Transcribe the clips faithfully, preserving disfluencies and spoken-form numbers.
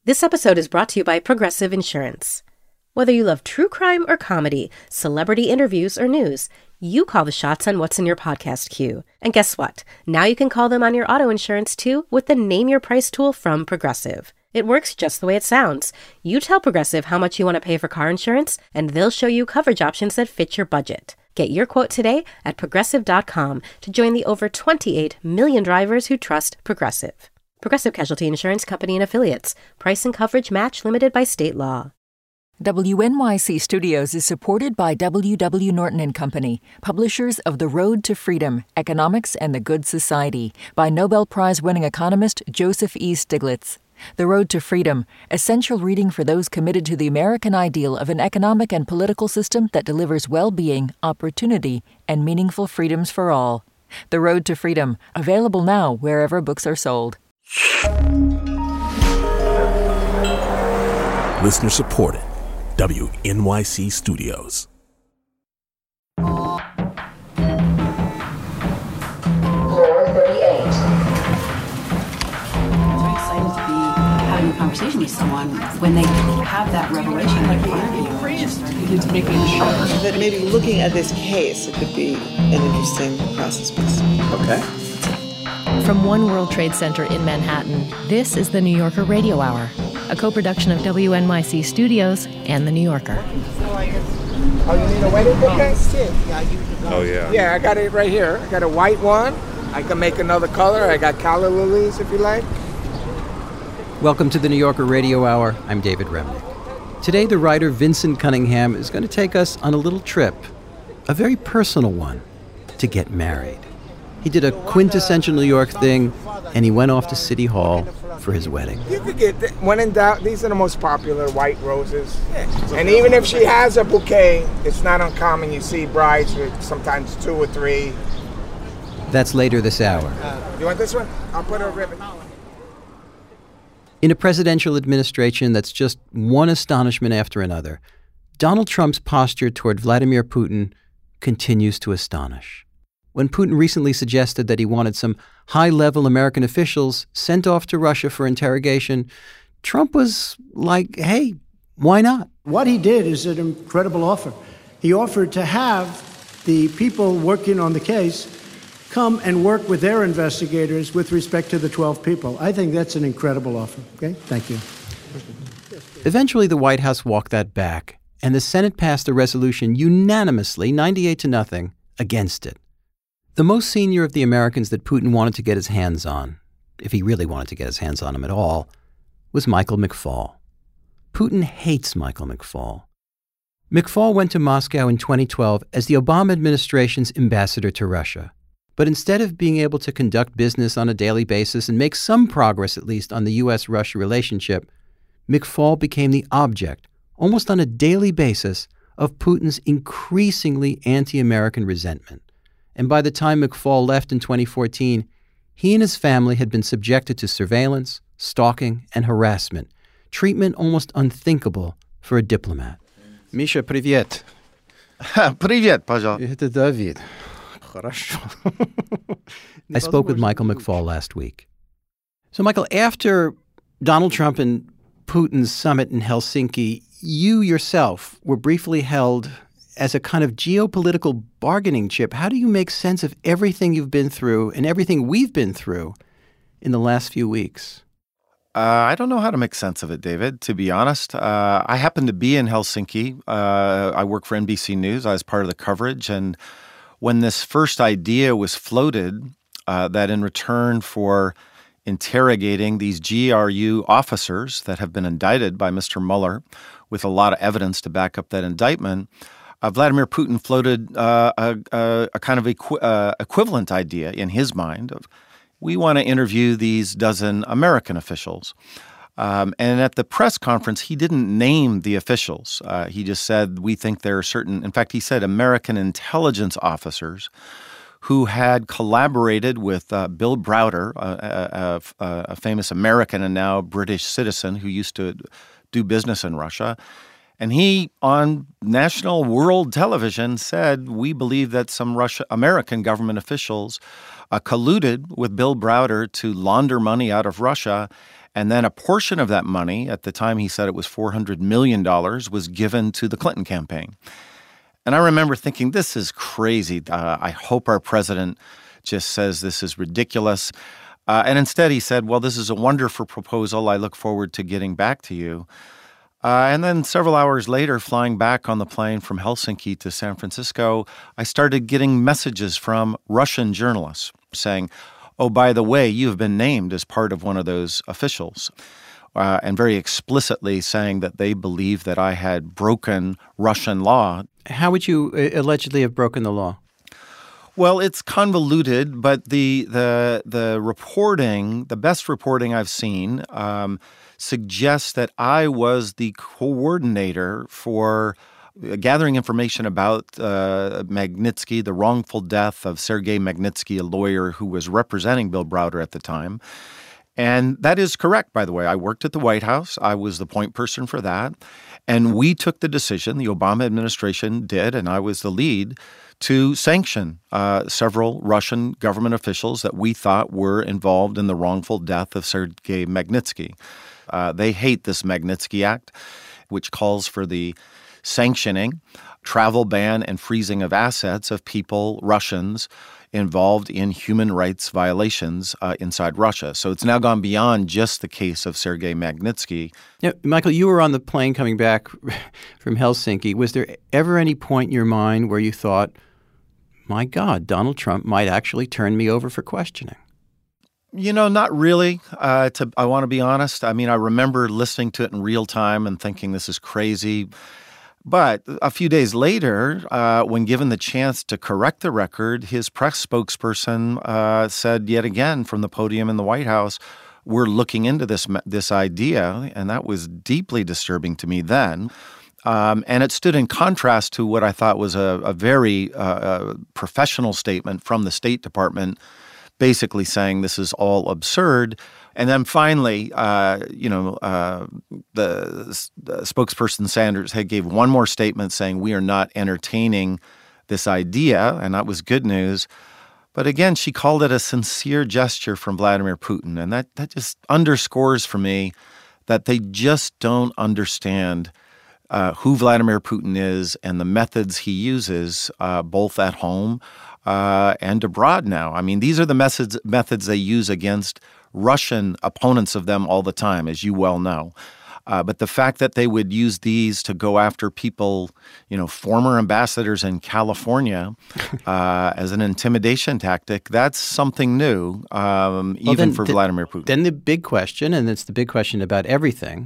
This episode is brought to you by Progressive Insurance. Whether you love true crime or comedy, celebrity interviews or news, you call the shots on what's in your podcast queue. And guess what? Now you can call them on your auto insurance too with the Name Your Price tool from Progressive. It works just the way it sounds. You tell Progressive how much you want to pay for car insurance, and they'll show you coverage options that fit your budget. Get your quote today at progressive dot com to join the over twenty-eight million drivers who trust Progressive. Progressive Casualty Insurance Company and Affiliates. Price and coverage match limited by state law. W N Y C Studios is supported by W W Norton and Company, publishers of The Road to Freedom, Economics and the Good Society, by Nobel Prize-winning economist Joseph E. Stiglitz. The Road to Freedom, essential reading for those committed to the American ideal of an economic and political system that delivers well-being, opportunity, and meaningful freedoms for all. The Road to Freedom, available now wherever books are sold. Listener supported. W N Y C Studios. Floor thirty-eight. I'm very excited to be having a conversation with someone when they have that revelation like you just begin to make it sure. That maybe looking at this case, it could be an interesting process piece. Okay. From One World Trade Center in Manhattan, this is the New Yorker Radio Hour, a co-production of W N Y C Studios and The New Yorker. Oh, you need a wedding bouquet? Oh, yeah. Yeah, I got it right here. I got a white one. I can make another color. I got calla lilies if you like. Welcome to the New Yorker Radio Hour. I'm David Remnick. Today, the writer Vincent Cunningham is going to take us on a little trip, a very personal one, to get married. He did a quintessential New York thing, and he went off to City Hall for his wedding. You could get, th- when in doubt, these are the most popular white roses. And even if she has a bouquet, it's not uncommon. You see brides with sometimes two or three. That's later this hour. Uh, you want this one? I'll put a ribbon. In a presidential administration that's just one astonishment after another, Donald Trump's posture toward Vladimir Putin continues to astonish. When Putin recently suggested that he wanted some high-level American officials sent off to Russia for interrogation, Trump was like, hey, why not? What he did is an incredible offer. He offered to have the people working on the case come and work with their investigators with respect to the twelve people. I think that's an incredible offer. Okay? Thank you. Eventually, the White House walked that back, and the Senate passed a resolution unanimously, ninety-eight to nothing, against it. The most senior of the Americans that Putin wanted to get his hands on, if he really wanted to get his hands on him at all, was Michael McFaul. Putin hates Michael McFaul. McFaul went to Moscow in twenty twelve as the Obama administration's ambassador to Russia. But instead of being able to conduct business on a daily basis and make some progress at least on the U S Russia relationship, McFaul became the object, almost on a daily basis, of Putin's increasingly anti-American resentment. And by the time McFaul left in twenty fourteen, he and his family had been subjected to surveillance, stalking, and harassment, treatment almost unthinkable for a diplomat. Misha, привет. Привет, пожалуйста. Это Давид. Хорошо. I spoke with Michael McFaul last week. So, Michael, after Donald Trump and Putin's summit in Helsinki, you yourself were briefly held as a kind of geopolitical bargaining chip. How do you make sense of everything you've been through and everything we've been through in the last few weeks? Uh, I don't know how to make sense of it, David, to be honest. Uh, I happened to be in Helsinki. Uh, I work for N B C News. I was part of the coverage. And when this first idea was floated, uh, that in return for interrogating these G R U officers that have been indicted by Mister Mueller with a lot of evidence to back up that indictment, uh, Vladimir Putin floated uh, a, a, a kind of equi- uh, equivalent idea in his mind of, we want to interview these dozen American officials. Um, and at the press conference, he didn't name the officials. Uh, he just said, we think there are certain, in fact, he said American intelligence officers who had collaborated with uh, Bill Browder, a, a, a famous American and now British citizen who used to do business in Russia. And he, on national world television, said, we believe that some Russia, American government officials uh, colluded with Bill Browder to launder money out of Russia And then a portion of that money, at the time he said it was four hundred million dollars, was given to the Clinton campaign. And I remember thinking, this is crazy. Uh, I hope our president just says this is ridiculous. Uh, and instead he said, well, this is a wonderful proposal. I look forward to getting back to you. Uh, and then several hours later, flying back on the plane from Helsinki to San Francisco, I started getting messages from Russian journalists saying, oh, by the way, you have been named as part of one of those officials, uh, and very explicitly saying that they believe that I had broken Russian law. How would you uh, allegedly have broken the law? Well, it's convoluted, but the the the reporting, the best reporting I've seen, um, suggests that I was the coordinator for gathering information about uh, Magnitsky, the wrongful death of Sergei Magnitsky, a lawyer who was representing Bill Browder at the time. And that is correct, by the way. I worked at the White House. I was the point person for that. And we took the decision, the Obama administration did, and I was the lead, to sanction uh, several Russian government officials that we thought were involved in the wrongful death of Sergei Magnitsky. Uh, they hate this Magnitsky Act, which calls for the sanctioning, travel ban, and freezing of assets of people, Russians, involved in human rights violations uh, inside Russia. So it's now gone beyond just the case of Sergei Magnitsky. Now, Michael, you were on the plane coming back from Helsinki. Was there ever any point in your mind where you thought, my God, Donald Trump might actually turn me over for questioning? You know, not really. Uh, to, I want to be honest. I mean, I remember listening to it in real time and thinking this is crazy. But a few days later, uh, when given the chance to correct the record, his press spokesperson uh, said yet again from the podium in the White House, we're looking into this this idea. And that was deeply disturbing to me then. Um, and it stood in contrast to what I thought was a, a very uh, professional statement from the State Department, basically saying this is all absurd. And then finally, uh, you know, uh, the, the spokesperson Sanders had gave one more statement saying we are not entertaining this idea, and that was good news. But again, she called it a sincere gesture from Vladimir Putin, and that, that just underscores for me that they just don't understand uh, who Vladimir Putin is and the methods he uses, uh, both at home uh, and abroad now. I mean, these are the methods methods they use against Russian opponents of them all the time, as you well know. Uh, but the fact that they would use these to go after people, you know, former ambassadors in California uh, as an intimidation tactic, that's something new, um, well, even for the, Vladimir Putin. Then the big question, and it's the big question about everything,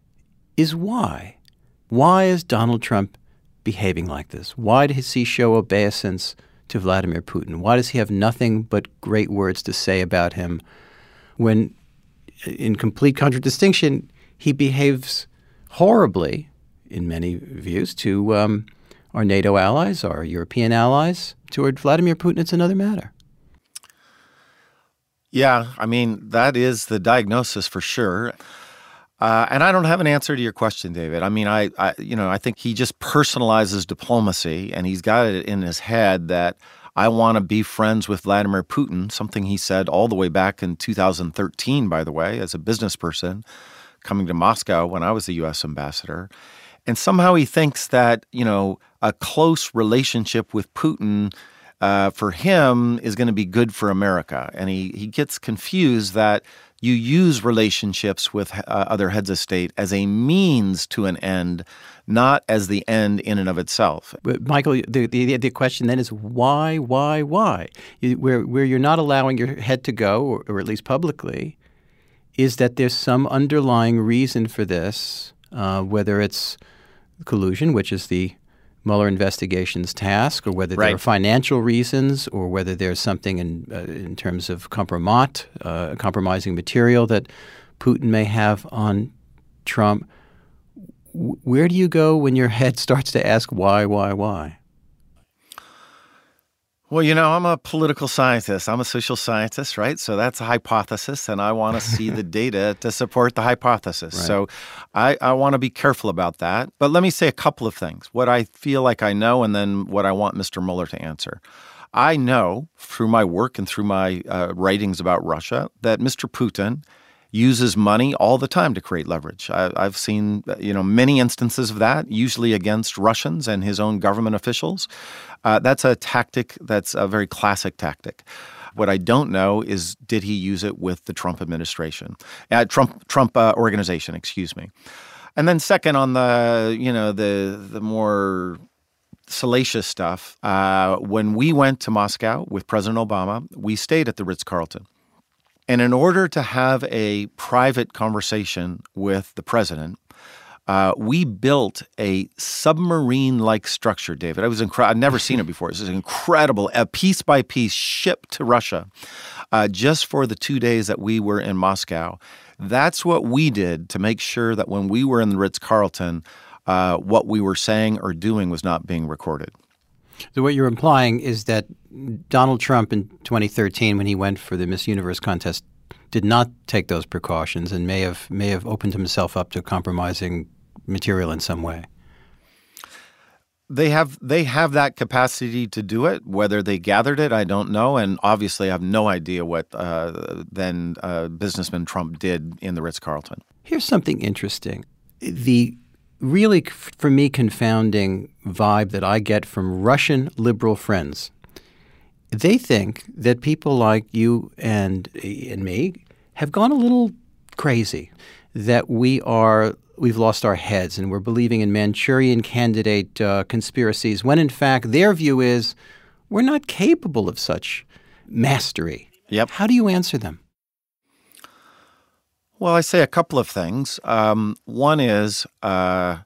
is why? Why is Donald Trump behaving like this? Why does he show obeisance to Vladimir Putin? Why does he have nothing but great words to say about him when, in complete contradistinction, he behaves horribly, in many views, to um, our NATO allies, our European allies? Toward Vladimir Putin, it's another matter. Yeah, I mean, that is the diagnosis for sure. Uh, and I don't have an answer to your question, David. I mean, I, I, you know, I think he just personalizes diplomacy, and he's got it in his head that I want to be friends with Vladimir Putin, something he said all the way back in two thousand thirteen, by the way, as a business person coming to Moscow when I was the U S ambassador. And somehow he thinks that, you know, a close relationship with Putin uh, for him is going to be good for America. And he, he gets confused that you use relationships with uh, other heads of state as a means to an end, not as the end in and of itself. But Michael, the the, the question then is why, why, why? You, where, where you're not allowing your head to go, or, or at least publicly, is that there's some underlying reason for this, uh, whether it's collusion, which is the Mueller investigation's task, or whether right. there are financial reasons, or whether there's something in uh, in terms of compromat, uh, compromising material that Putin may have on Trump. W- where do you go when your head starts to ask why, why, why? Well, you know, I'm a political scientist. I'm a social scientist, right? So that's a hypothesis, and I want to see the data to support the hypothesis. Right. So I, I want to be careful about that. But let me say a couple of things, what I feel like I know and then what I want Mister Mueller to answer. I know through my work and through my uh, writings about Russia that Mister Putin uses money all the time to create leverage. I, I've seen, you know, many instances of that, usually against Russians and his own government officials. Uh, that's a tactic that's a very classic tactic. What I don't know is, did he use it with the Trump administration, uh, Trump Trump uh, organization, excuse me. And then second, on the, you know, the the more salacious stuff, uh, when we went to Moscow with President Obama, we stayed at the Ritz-Carlton. And in order to have a private conversation with the president, uh, we built a submarine-like structure, David. I was incre- I'd never seen it before. This is incredible, a piece by piece shipped to Russia uh, just for the two days that we were in Moscow. That's what we did to make sure that when we were in the Ritz-Carlton, uh, what we were saying or doing was not being recorded. So what you're implying is that Donald Trump in twenty thirteen, when he went for the Miss Universe contest, did not take those precautions and may have may have opened himself up to compromising material in some way. They have they have that capacity to do it. Whether they gathered it, I don't know. And obviously, I have no idea what uh, then uh, businessman Trump did in the Ritz-Carlton. Here's something interesting. The really, for me, confounding vibe that I get from Russian liberal friends. They think that people like you and and me have gone a little crazy, that we are we've lost our heads and we're believing in Manchurian candidate uh, conspiracies, when in fact their view is we're not capable of such mastery. Yep. How do you answer them? Well, I say a couple of things. Um, one is uh,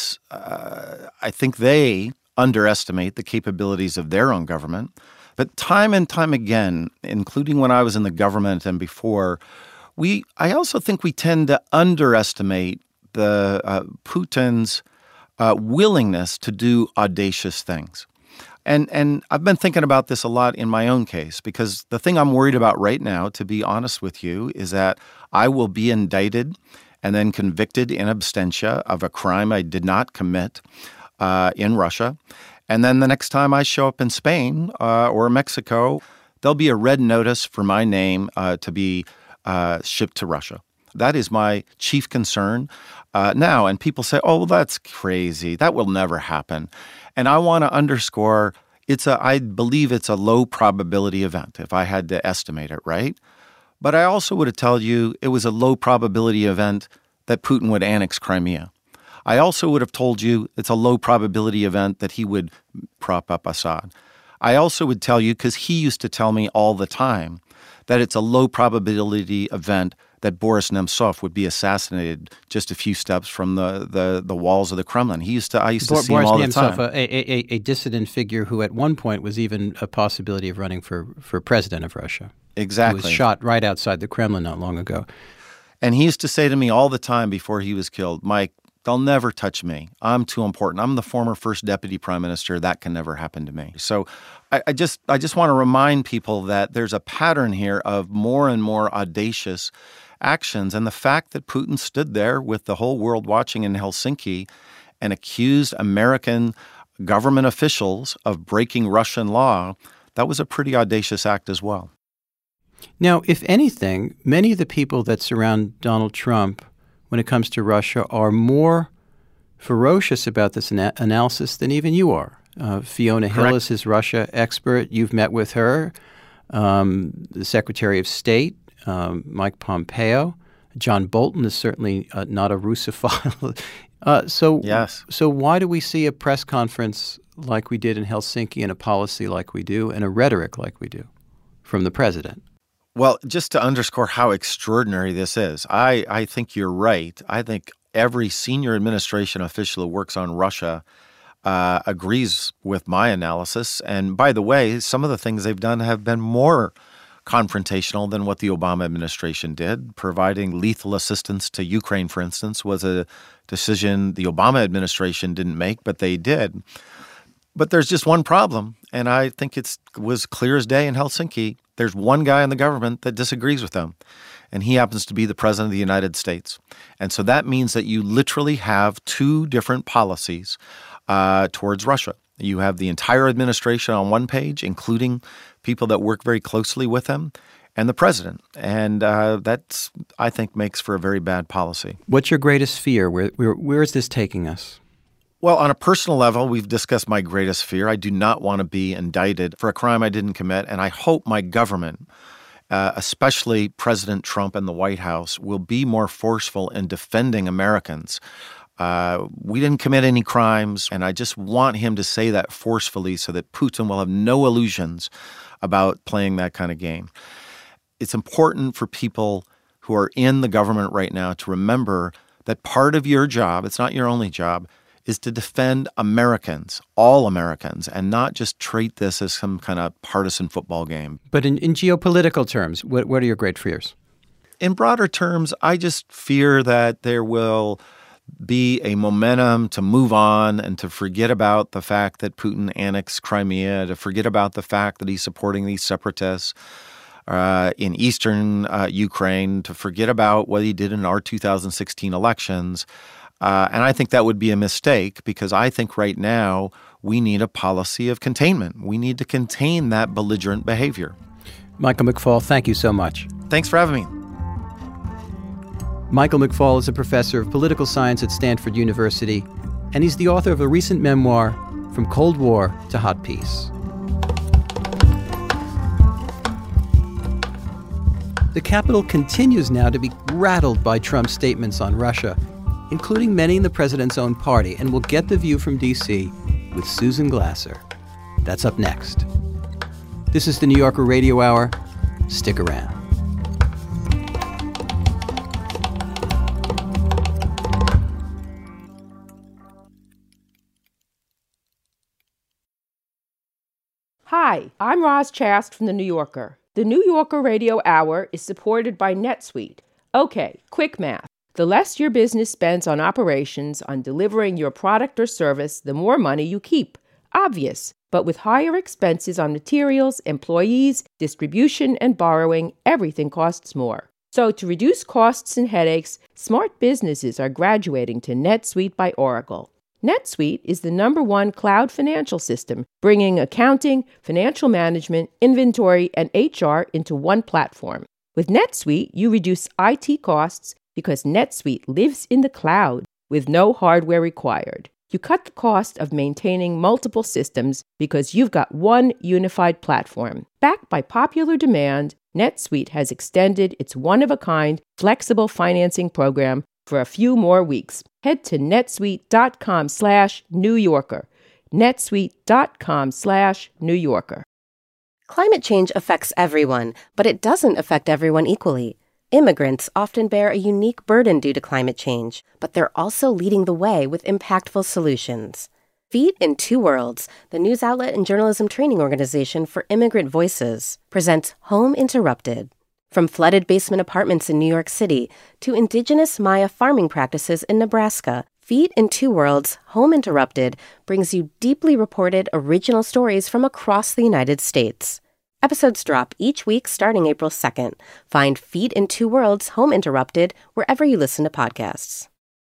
uh, I think they underestimate the capabilities of their own government. But time and time again, including when I was in the government and before, we I also think we tend to underestimate the uh, Putin's uh, willingness to do audacious things. And and I've been thinking about this a lot in my own case, because the thing I'm worried about right now, to be honest with you, is that I will be indicted and then convicted in absentia of a crime I did not commit uh, in Russia. And then the next time I show up in Spain uh, or Mexico, there'll be a red notice for my name uh, to be uh, shipped to Russia. That is my chief concern uh, now. And people say, oh, well, that's crazy. That will never happen. And I want to underscore, it's a, I believe it's a low probability event, if I had to estimate it, right? But I also would have told you it was a low probability event that Putin would annex Crimea. I also would have told you it's a low probability event that he would prop up Assad. I also would tell you, because he used to tell me all the time, that it's a low probability event that Boris Nemtsov would be assassinated just a few steps from the, the, the walls of the Kremlin. He used to, I used to Bo- see Boris him all Nemtsov, the time. A, a, a dissident figure who at one point was even a possibility of running for, for president of Russia. Exactly. He was shot right outside the Kremlin not long ago. And he used to say to me all the time before he was killed, Mike, they'll never touch me. I'm too important. I'm the former first deputy prime minister. That can never happen to me. So I, I just I just want to remind people that there's a pattern here of more and more audacious actions. And the fact that Putin stood there with the whole world watching in Helsinki and accused American government officials of breaking Russian law, that was a pretty audacious act as well. Now, if anything, many of the people that surround Donald Trump when it comes to Russia are more ferocious about this ana- analysis than even you are. Uh, Fiona Hill Correct. is his Russia expert. You've met with her. Um, the Secretary of State, um, Mike Pompeo. John Bolton is certainly uh, not a Russophile. uh, so, yes. So why do we see a press conference like we did in Helsinki and a policy like we do and a rhetoric like we do from the president? Well, just to underscore how extraordinary this is, I, I think you're right. I think every senior administration official who works on Russia uh, agrees with my analysis. And by the way, some of the things they've done have been more confrontational than what the Obama administration did. Providing lethal assistance to Ukraine, for instance, was a decision the Obama administration didn't make, but they did. But there's just one problem, and I think it was clear as day in Helsinki. There's one guy in the government that disagrees with them, and he happens to be the president of the United States. And so that means that you literally have two different policies uh, towards Russia. You have the entire administration on one page, including people that work very closely with him, and the president. And uh, that's, I think, makes for a very bad policy. What's your greatest fear? Where, where, where is this taking us? Well, on a personal level, we've discussed my greatest fear. I do not want to be indicted for a crime I didn't commit, and I hope my government, uh, especially President Trump and the White House, will be more forceful in defending Americans. Uh, we didn't commit any crimes, and I just want him to say that forcefully so that Putin will have no illusions about playing that kind of game. It's important for people who are in the government right now to remember that part of your job, it's not your only job, is to defend Americans, all Americans, and not just treat this as some kind of partisan football game. But in, in geopolitical terms, what, what are your great fears? In broader terms, I just fear that there will be a momentum to move on and to forget about the fact that Putin annexed Crimea, to forget about the fact that he's supporting these separatists uh, in eastern uh, Ukraine, to forget about what he did in our two thousand sixteen elections. Uh, and I think that would be a mistake because I think right now we need a policy of containment. We need to contain that belligerent behavior. Michael McFaul, thank you so much. Thanks for having me. Michael McFaul is a professor of political science at Stanford University, and he's the author of a recent memoir, From Cold War to Hot Peace. The Capitol continues now to be rattled by Trump's statements on Russia, including many in the president's own party, and we'll get the view from D C with Susan Glasser. That's up next. This is the New Yorker Radio Hour. Stick around. Hi, I'm Roz Chast from The New Yorker. The New Yorker Radio Hour is supported by NetSuite. Okay, quick math. The less your business spends on operations, on delivering your product or service, the more money you keep. Obvious. But with higher expenses on materials, employees, distribution, and borrowing, everything costs more. So to reduce costs and headaches, smart businesses are graduating to NetSuite by Oracle. NetSuite is the number one cloud financial system, bringing accounting, financial management, inventory, and H R into one platform. With NetSuite, you reduce I T costs because NetSuite lives in the cloud with no hardware required. You cut the cost of maintaining multiple systems because you've got one unified platform. Backed by popular demand, NetSuite has extended its one-of-a-kind flexible financing program for a few more weeks. Head to netsuite.com slash New Yorker. netsuite.com slash New Yorker. Climate change affects everyone, but it doesn't affect everyone equally. Immigrants often bear a unique burden due to climate change, but they're also leading the way with impactful solutions. Feet in Two Worlds, the news outlet and journalism training organization for immigrant voices, presents Home Interrupted. From flooded basement apartments in New York City to indigenous Maya farming practices in Nebraska, Feet in Two Worlds, Home Interrupted brings you deeply reported original stories from across the United States. Episodes drop each week starting April second. Find Feet in Two Worlds, Home Interrupted wherever you listen to podcasts.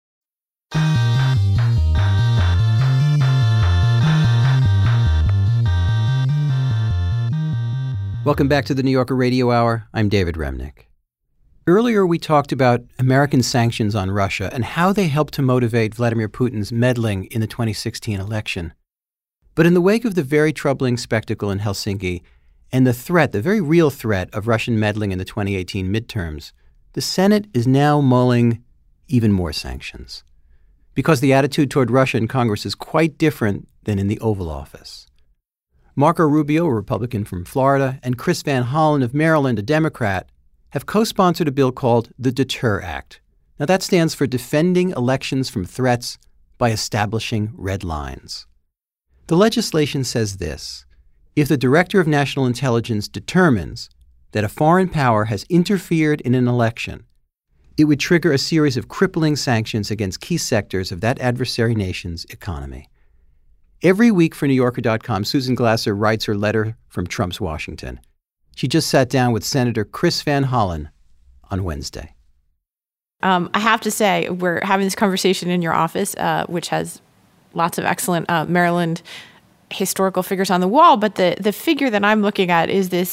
Welcome back to the New Yorker Radio Hour. I'm David Remnick. Earlier, we talked about American sanctions on Russia and how they helped to motivate Vladimir Putin's meddling in the twenty sixteen election. But in the wake of the very troubling spectacle in Helsinki and the threat, the very real threat of Russian meddling in the twenty eighteen midterms, the Senate is now mulling even more sanctions. Because the attitude toward Russia in Congress is quite different than in the Oval Office. Marco Rubio, a Republican from Florida, and Chris Van Hollen of Maryland, a Democrat, have co-sponsored a bill called the Deter Act. Now that stands for Defending Elections from Threats by Establishing Red Lines. The legislation says this: if the Director of National Intelligence determines that a foreign power has interfered in an election, it would trigger a series of crippling sanctions against key sectors of that adversary nation's economy. Every week for New Yorker dot com, Susan Glasser writes her letter from Trump's Washington. She just sat down with Senator Chris Van Hollen on Wednesday. Um, I have to say, we're having this conversation in your office, uh, which has lots of excellent uh, Maryland historical figures on the wall, but the, the figure that I'm looking at is this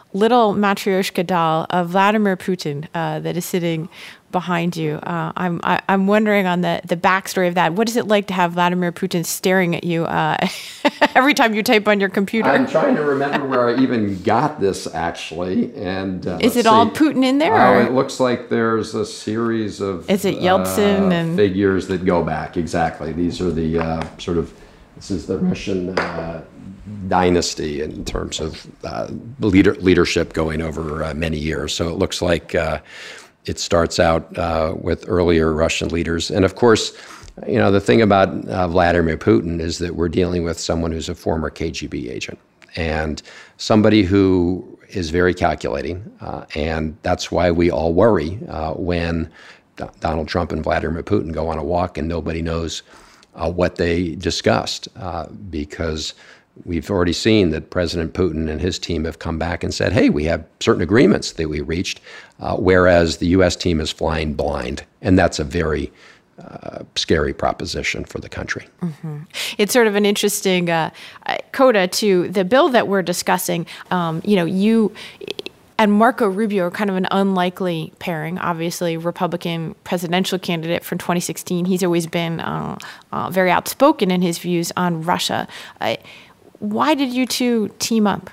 little Matryoshka doll of Vladimir Putin uh, that is sitting behind you. Uh, I'm I, I'm wondering on the, the backstory of that. What is it like to have Vladimir Putin staring at you uh, every time you type on your computer? I'm trying to remember where I even got this, actually. And uh, is it see. all Putin in there? Oh, or? It looks like there's a series of is it Yeltsin uh, and figures that go back. Exactly. These are the uh, sort of, this is the Russian uh, dynasty in terms of uh, leader, leadership going over uh, many years. So it looks like uh, it starts out uh, with earlier Russian leaders. And of course, you know, the thing about uh, Vladimir Putin is that we're dealing with someone who's a former K G B agent and somebody who is very calculating. Uh, and that's why we all worry uh, when D- Donald Trump and Vladimir Putin go on a walk and nobody knows uh, what they discussed, uh, because we've already seen that President Putin and his team have come back and said, hey, we have certain agreements that we reached, uh, whereas the U S team is flying blind. And that's a very uh, scary proposition for the country. Mm-hmm. It's sort of an interesting uh, coda to the bill that we're discussing. Um, you know, you and Marco Rubio are kind of an unlikely pairing. Obviously, Republican presidential candidate from twenty sixteen. He's always been uh, uh, very outspoken in his views on Russia. Uh, Why did you two team up?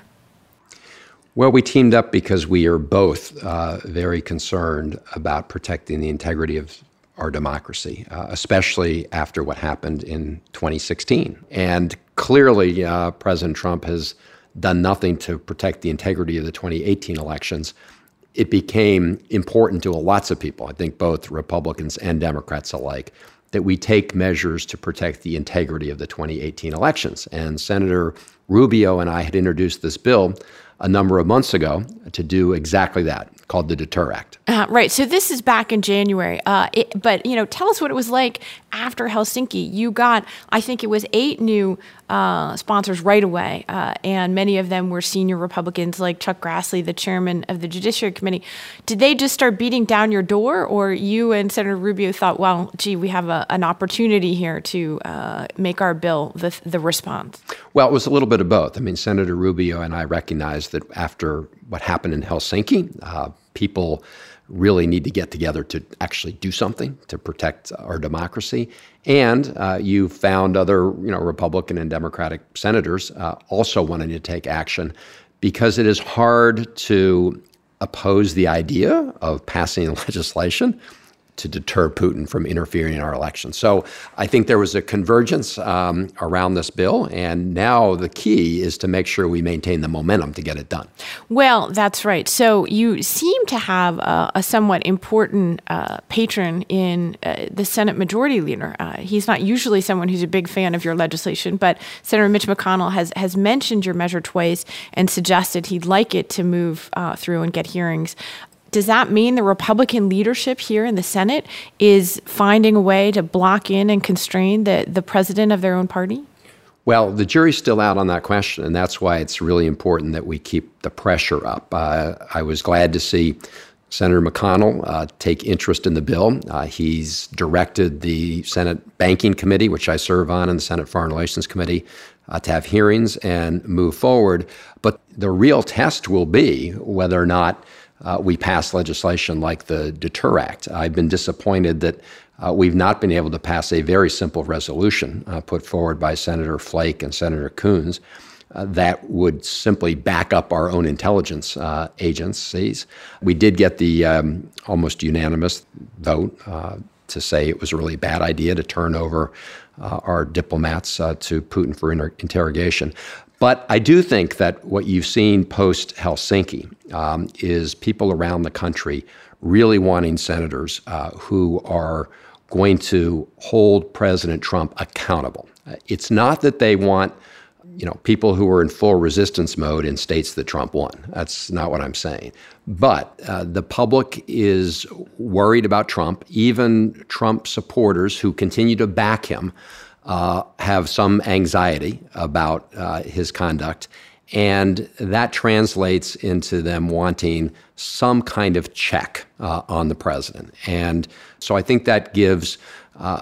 Well, we teamed up because we are both uh, very concerned about protecting the integrity of our democracy, uh, especially after what happened in twenty sixteen. And clearly, uh, President Trump has done nothing to protect the integrity of the twenty eighteen elections. It became important to lots of people, I think both Republicans and Democrats alike, that we take measures to protect the integrity of the twenty eighteen elections. And Senator Rubio and I had introduced this bill a number of months ago to do exactly that, called the Deter Act. Uh, right. So this is back in January. Uh, it, but, you know, tell us what it was like after Helsinki. You got, I think it was eight new uh, sponsors right away. Uh, and many of them were senior Republicans like Chuck Grassley, the chairman of the Judiciary Committee. Did they just start beating down your door, or you and Senator Rubio thought, well, gee, we have a, an opportunity here to uh, make our bill the, the response? Well, it was a little bit of both. I mean, Senator Rubio and I recognized that after what happened in Helsinki, uh, people really need to get together to actually do something to protect our democracy. And uh, you found other, you know, Republican and Democratic senators uh, also wanting to take action, because it is hard to oppose the idea of passing legislation to deter Putin from interfering in our elections. So I think there was a convergence um, around this bill, and now the key is to make sure we maintain the momentum to get it done. Well, that's right. So you seem to have a, a somewhat important uh, patron in uh, the Senate Majority Leader. Uh, he's not usually someone who's a big fan of your legislation, but Senator Mitch McConnell has, has mentioned your measure twice and suggested he'd like it to move uh, through and get hearings. Does that mean the Republican leadership here in the Senate is finding a way to block in and constrain the, the president of their own party? Well, the jury's still out on that question, and that's why it's really important that we keep the pressure up. Uh, I was glad to see Senator McConnell uh, take interest in the bill. Uh, he's directed the Senate Banking Committee, which I serve on, and the Senate Foreign Relations Committee, uh, to have hearings and move forward. But the real test will be whether or not Uh, we pass legislation like the Deter Act. I've been disappointed that uh, we've not been able to pass a very simple resolution uh, put forward by Senator Flake and Senator Coons uh, that would simply back up our own intelligence uh, agencies. We did get the um, almost unanimous vote uh, to say it was a really bad idea to turn over uh, our diplomats uh, to Putin for inter- interrogation. But I do think that what you've seen post-Helsinki um, is people around the country really wanting senators uh, who are going to hold President Trump accountable. Uh, it's not that they want, you know, people who are in full resistance mode in states that Trump won. That's not what I'm saying. But uh, the public is worried about Trump. Even Trump supporters who continue to back him Uh, have some anxiety about uh, his conduct, and that translates into them wanting some kind of check uh, on the president. And so I think that gives uh,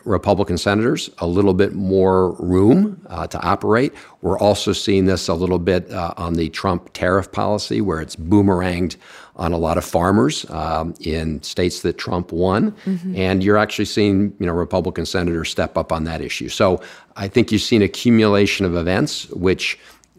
Republican senators a little bit more room uh, to operate. We're also seeing this a little bit uh, on the Trump tariff policy, where it's boomeranged on a lot of farmers um, in states that Trump won. Mm-hmm. And you're actually seeing, you know, Republican senators step up on that issue. So I think you've seen accumulation of events which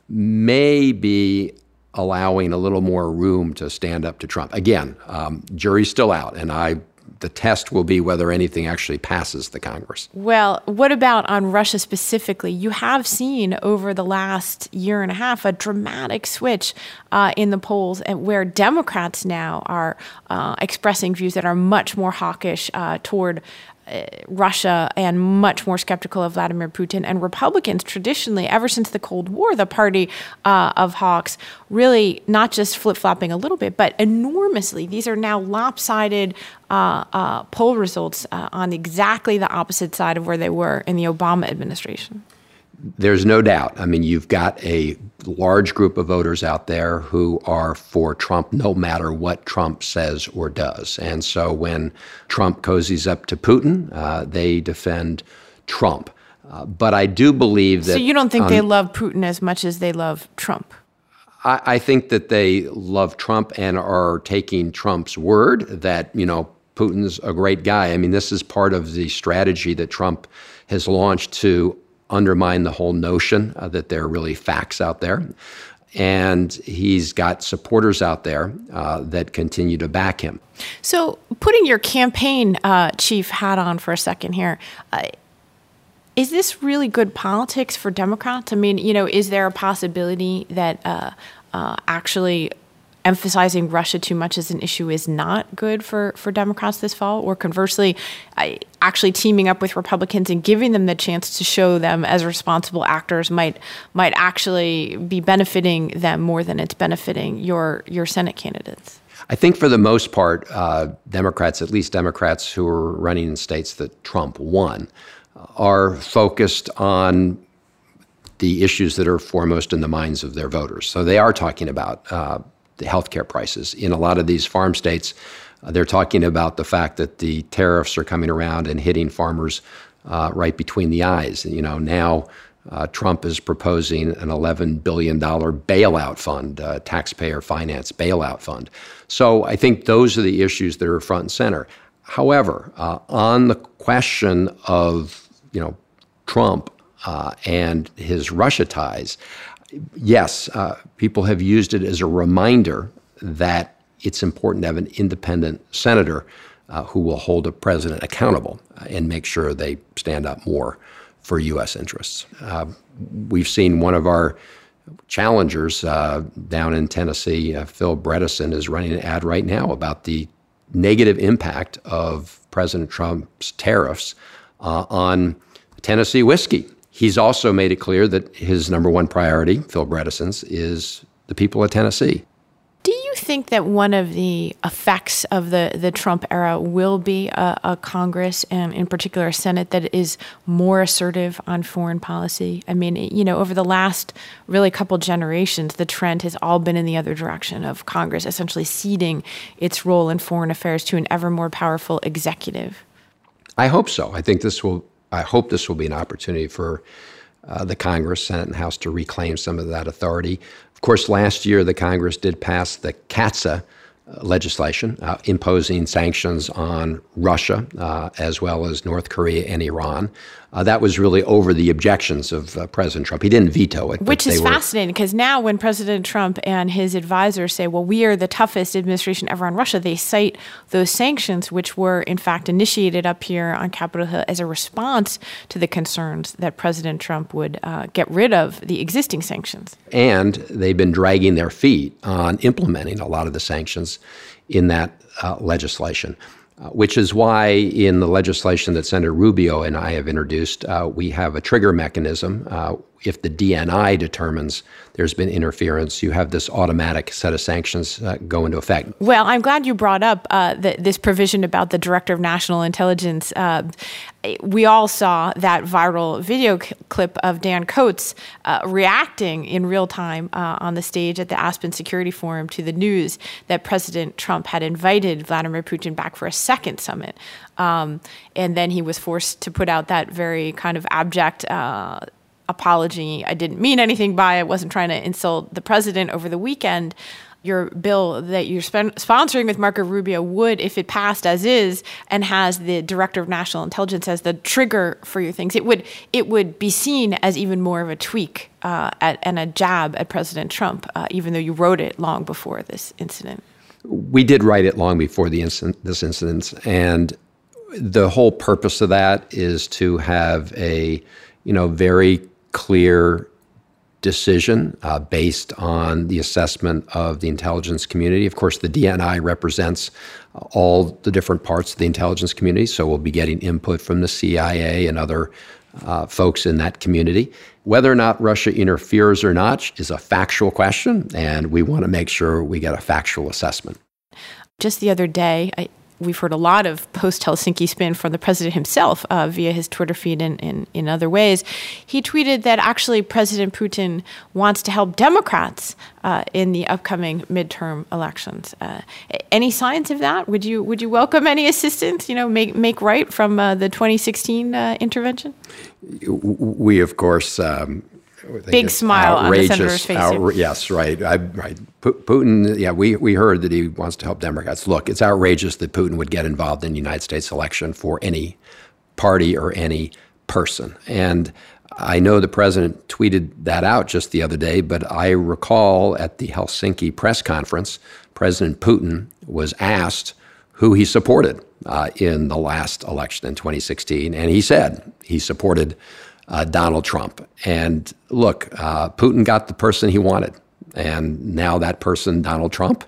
may be allowing a little more room to stand up to Trump. Again, um, jury's still out, and I the test will be whether anything actually passes the Congress. Well, what about on Russia specifically? You have seen over the last year and a half a dramatic switch uh, in the polls, and where Democrats now are uh, expressing views that are much more hawkish uh, toward Uh, Russia and much more skeptical of Vladimir Putin. And Republicans traditionally, ever since the Cold War, the party uh, of hawks, really not just flip-flopping a little bit, but enormously. These are now lopsided uh, uh, poll results uh, on exactly the opposite side of where they were in the Obama administration. There's no doubt. I mean, you've got a large group of voters out there who are for Trump no matter what Trump says or does. And so when Trump cozies up to Putin, uh, they defend Trump. Uh, but I do believe that... So you don't think um, they love Putin as much as they love Trump? I, I think that they love Trump and are taking Trump's word that, you know, Putin's a great guy. I mean, this is part of the strategy that Trump has launched to undermine the whole notion uh, that there are really facts out there. And he's got supporters out there uh, that continue to back him. So putting your campaign uh, chief hat on for a second here, uh, is this really good politics for Democrats? I mean, you know, is there a possibility that uh, uh, actually emphasizing Russia too much as an issue is not good for, for Democrats this fall? Or conversely, I, actually teaming up with Republicans and giving them the chance to show them as responsible actors might might actually be benefiting them more than it's benefiting your, your Senate candidates? I think for the most part, uh, Democrats, at least Democrats who are running in states that Trump won, are focused on the issues that are foremost in the minds of their voters. So they are talking about uh, the healthcare prices. In a lot of these farm states, uh, they're talking about the fact that the tariffs are coming around and hitting farmers uh, right between the eyes. You know, now uh, Trump is proposing an eleven billion dollars bailout fund, uh, taxpayer finance bailout fund. So I think those are the issues that are front and center. However, uh, on the question of, you know, Trump uh, and his Russia ties, yes, uh, people have used it as a reminder that it's important to have an independent senator uh, who will hold a president accountable and make sure they stand up more for U S interests. Uh, we've seen one of our challengers uh, down in Tennessee, uh, Phil Bredesen, is running an ad right now about the negative impact of President Trump's tariffs uh, on Tennessee whiskey. He's also made it clear that his number one priority, Phil Bredesen's, is the people of Tennessee. Do you think that one of the effects of the, the Trump era will be a, a Congress, and in particular a Senate, that is more assertive on foreign policy? I mean, you know, over the last really couple generations, the trend has all been in the other direction of Congress essentially ceding its role in foreign affairs to an ever more powerful executive. I hope so. I think this will I hope this will be an opportunity for uh, the Congress, Senate, and House to reclaim some of that authority. Of course, last year, the Congress did pass the CAATSA uh, legislation uh, imposing sanctions on Russia, uh, as well as North Korea and Iran. Uh, that was really over the objections of uh, President Trump. He didn't veto it. Which is were... fascinating, because now when President Trump and his advisors say, well, we are the toughest administration ever on Russia, they cite those sanctions, which were, in fact, initiated up here on Capitol Hill as a response to the concerns that President Trump would uh, get rid of the existing sanctions. And they've been dragging their feet on implementing a lot of the sanctions in that uh, legislation. Uh, which is why in the legislation that Senator Rubio and I have introduced, uh, we have a trigger mechanism uh, if the D N I determines there's been interference, you have this automatic set of sanctions uh, go into effect. Well, I'm glad you brought up uh, the, this provision about the Director of National Intelligence. Uh, we all saw that viral video c- clip of Dan Coats uh, reacting in real time uh, on the stage at the Aspen Security Forum to the news that President Trump had invited Vladimir Putin back for a second summit. Um, and then he was forced to put out that very kind of abject uh, apology. I didn't mean anything by it. Wasn't trying to insult the president over the weekend. Your bill that you're sp- sponsoring with Marco Rubio would, if it passed as is, and has the Director of National Intelligence as the trigger for your things, it would it would be seen as even more of a tweak uh, at, and a jab at President Trump, uh, even though you wrote it long before this incident. We did write it long before the incident, this incident, and the whole purpose of that is to have a, you know, very clear decision uh, based on the assessment of the intelligence community. Of course, the D N I represents all the different parts of the intelligence community, so we'll be getting input from the C I A and other uh, folks in that community. Whether or not Russia interferes or not is a factual question, and we want to make sure we get a factual assessment. Just the other day, I We've heard a lot of post-Helsinki spin from the president himself uh, via his Twitter feed and in, in other ways. He tweeted that actually President Putin wants to help Democrats uh, in the upcoming midterm elections. Uh, any signs of that? Would you would you welcome any assistance, you know, make make right from uh, the twenty sixteen uh, intervention? We, of course... Um Big smile on the senator's face. Outra- yes, right. I, right. P- Putin, yeah, we, we heard that he wants to help Democrats. Look, it's outrageous that Putin would get involved in the United States election for any party or any person. And I know the president tweeted that out just the other day, but I recall at the Helsinki press conference, President Putin was asked who he supported uh, in the last election in twenty sixteen, and he said he supported Uh, Donald Trump. And look, uh, Putin got the person he wanted. And now that person, Donald Trump,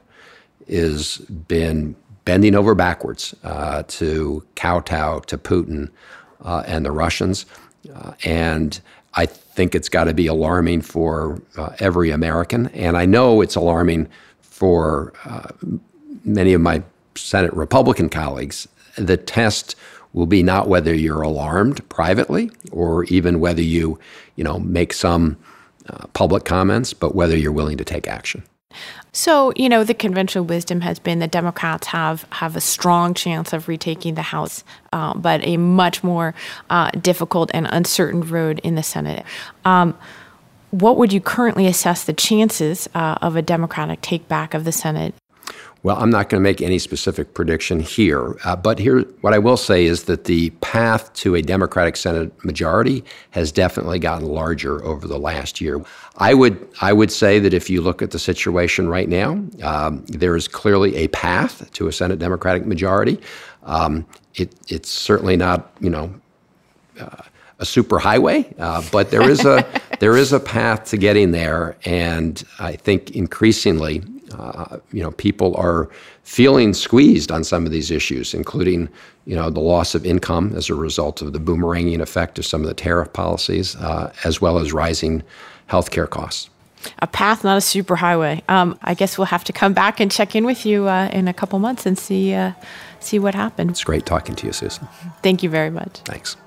is been bending over backwards uh, to kowtow to Putin uh, and the Russians. Uh, and I think it's got to be alarming for uh, every American. And I know it's alarming for uh, many of my Senate Republican colleagues. The test will be not whether you're alarmed privately or even whether you, you know, make some uh, public comments, but whether you're willing to take action. So, you know, the conventional wisdom has been that Democrats have, have a strong chance of retaking the House, uh, but a much more uh, difficult and uncertain road in the Senate. Um, what would you currently assess the chances uh, of a Democratic take back of the Senate? Well, I'm not going to make any specific prediction here, uh, but here, what I will say is that the path to a Democratic Senate majority has definitely gotten larger over the last year. I would, I would say that if you look at the situation right now, um, there is clearly a path to a Senate Democratic majority. Um, it, it's certainly not, you know, uh, a super highway, uh, but there is a there is a path to getting there, and I think increasingly, uh, you know, people are feeling squeezed on some of these issues, including, you know, the loss of income as a result of the boomeranging effect of some of the tariff policies, uh, as well as rising healthcare costs. A path, not a super highway. Um, I guess we'll have to come back and check in with you uh, in a couple months and see uh, see what happened. It's great talking to you, Susan. Thank you very much. Thanks.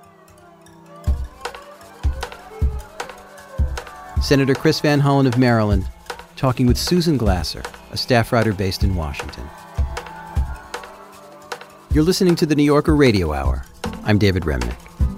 Senator Chris Van Hollen of Maryland, talking with Susan Glasser, a staff writer based in Washington. You're listening to the New Yorker Radio Hour. I'm David Remnick.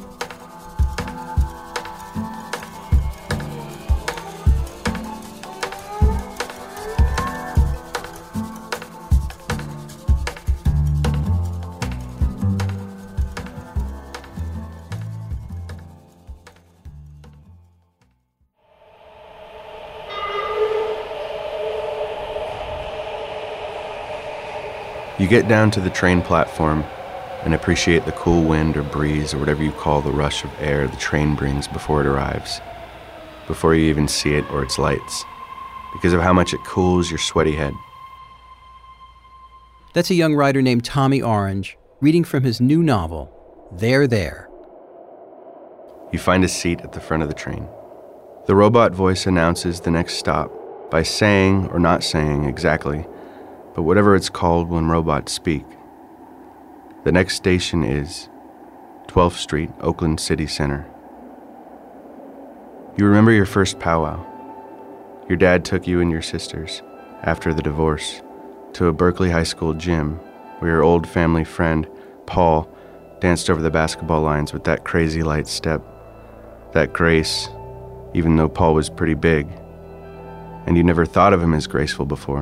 You get down to the train platform and appreciate the cool wind or breeze or whatever you call the rush of air the train brings before it arrives, before you even see it or its lights, because of how much it cools your sweaty head. That's a young writer named Tommy Orange, reading from his new novel, There, There. You find a seat at the front of the train. The robot voice announces the next stop by saying or not saying exactly, but whatever it's called when robots speak. The next station is twelfth Street, Oakland City Center. You remember your first powwow. Your dad took you and your sisters, after the divorce, to a Berkeley High School gym where your old family friend, Paul, danced over the basketball lines with that crazy light step, that grace, even though Paul was pretty big, and you never thought of him as graceful before.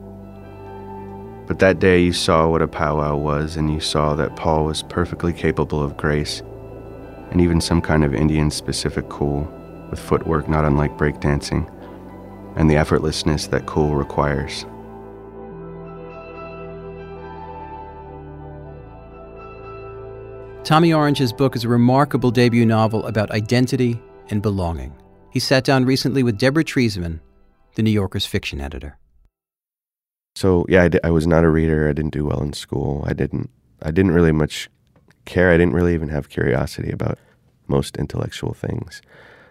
But that day you saw what a powwow was, and you saw that Paul was perfectly capable of grace, and even some kind of Indian-specific cool, with footwork not unlike breakdancing, and the effortlessness that cool requires. Tommy Orange's book is a remarkable debut novel about identity and belonging. He sat down recently with Deborah Treisman, the New Yorker's fiction editor. So yeah, I, d- I was not a reader. I didn't do well in school. I didn't. I didn't really much care. I didn't really even have curiosity about most intellectual things.